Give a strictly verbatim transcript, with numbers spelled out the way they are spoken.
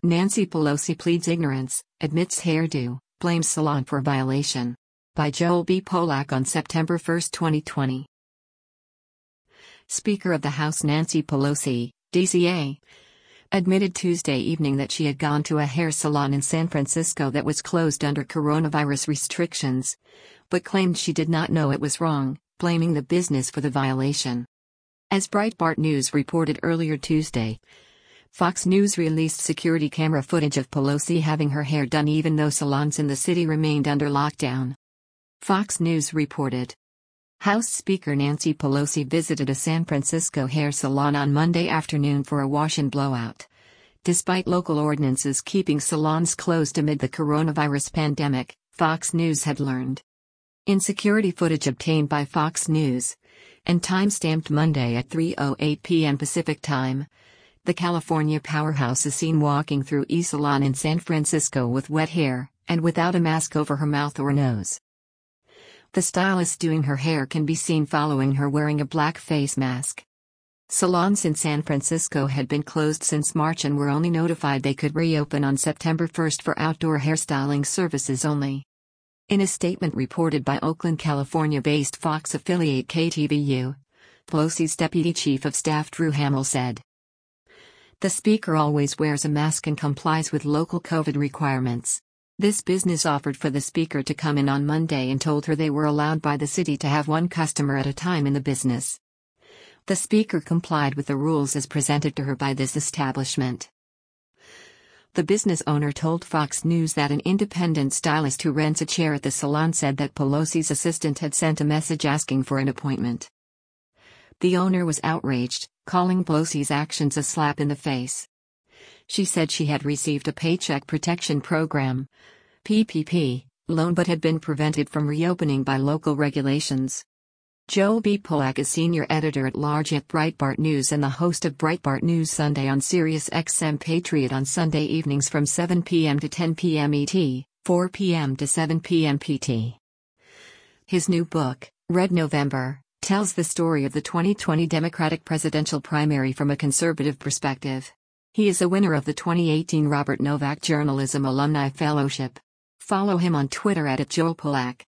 Nancy Pelosi pleads ignorance, admits hairdo, blames salon for violation. By Joel B. Polak on September first, twenty twenty. Speaker of the House Nancy Pelosi, D C A, admitted Tuesday evening that she had gone to a hair salon in San Francisco that was closed under coronavirus restrictions, but claimed she did not know it was wrong, blaming the business for the violation. As Breitbart News reported earlier Tuesday, Fox News released security camera footage of Pelosi having her hair done even though salons in the city remained under lockdown. Fox News reported, House Speaker Nancy Pelosi visited a San Francisco hair salon on Monday afternoon for a wash and blowout, despite local ordinances keeping salons closed amid the coronavirus pandemic, Fox News had learned. In security footage obtained by Fox News, and time-stamped Monday at three oh eight p m Pacific Time, the California powerhouse is seen walking through a salon in San Francisco with wet hair, and without a mask over her mouth or nose. The stylist doing her hair can be seen following her wearing a black face mask. Salons in San Francisco had been closed since March and were only notified they could reopen on September first for outdoor hairstyling services only. In a statement reported by Oakland, California-based Fox affiliate K T V U, Pelosi's Deputy Chief of Staff Drew Hamill said, "The Speaker always wears a mask and complies with local COVID requirements. This business offered for the Speaker to come in on Monday and told her they were allowed by the city to have one customer at a time in the business. The Speaker complied with the rules as presented to her by this establishment." The business owner told Fox News that an independent stylist who rents a chair at the salon said that Pelosi's assistant had sent a message asking for an appointment. The owner was outraged, calling Pelosi's actions a slap in the face. She said she had received a Paycheck Protection Program (P P P) loan but had been prevented from reopening by local regulations. Joel B. Polak is senior editor-at-large at Breitbart News and the host of Breitbart News Sunday on Sirius X M Patriot on Sunday evenings from seven p m to ten p m E T, four p m to seven p m P T. His new book, Red November, tells the story of the twenty twenty Democratic presidential primary from a conservative perspective. He is a winner of the twenty eighteen Robert Novak Journalism Alumni Fellowship. Follow him on Twitter at Joel Polak.